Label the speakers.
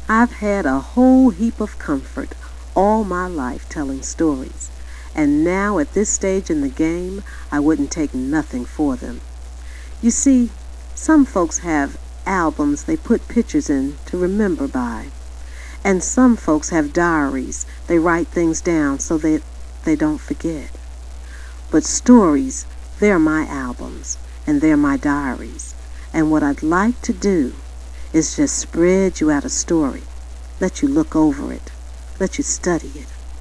Speaker 1: I've had a whole heap of comfort all my life telling stories, and now at this stage in the game, I wouldn't take nothing for them. You see, some folks have albums they put pictures in to remember by, and some folks have diaries they write things down so that they don't forget. But stories, they're my albums, and they're my diaries. And what I'd like to do is just spread you out a story, let you look over it, let you study it,